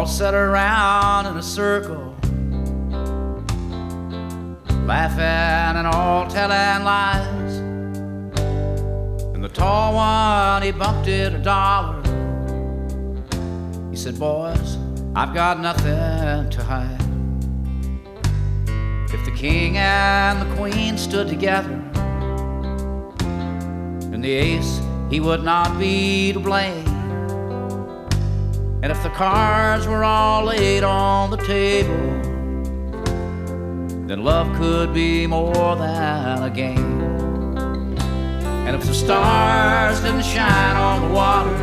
all sat around in a circle, laughing and all telling lies. And the tall one, he bumped it $1. He said, boys, I've got nothing to hide. If the king and the queen stood together, then the ace, he would not be to blame. And if the cards were all laid on the table, then love could be more than a game. And if the stars didn't shine on the water,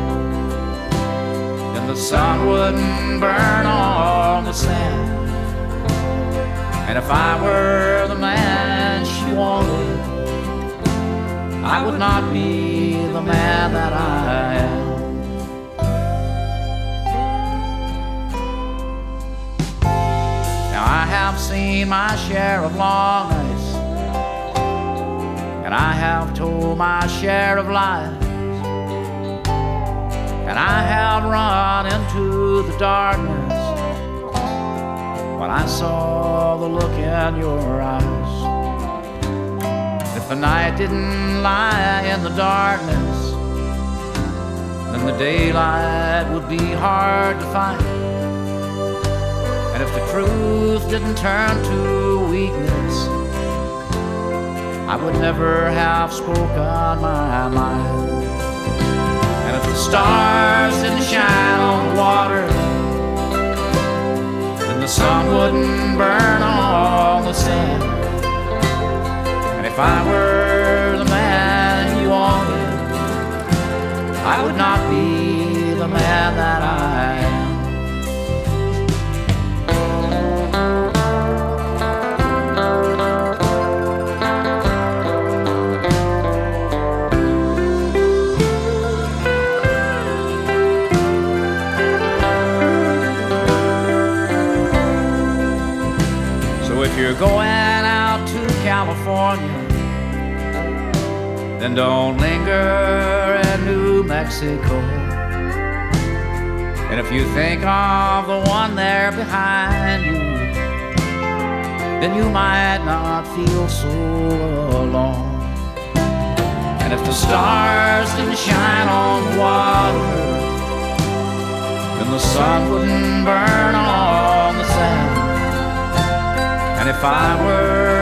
then the sun wouldn't burn on the sand. And if I were the man she wanted, I would not be the man that I am. Now I have seen my share of long nights, and I have told my share of lies, and I have run into the darkness when I saw the look in your eyes. If the night didn't lie in the darkness, then the daylight would be hard to find. And if the truth didn't turn to weakness, I would never have spoken my mind. And if the stars didn't shine on the water, then the sun wouldn't burn on the sand. And if I were the man you wanted, I would not be the man that I am. So if you're going out to California, then don't linger in New Mexico. And if you think of the one there behind you, then you might not feel so alone. And if the stars didn't shine on the water, then the sun wouldn't burn on the sand. And if I were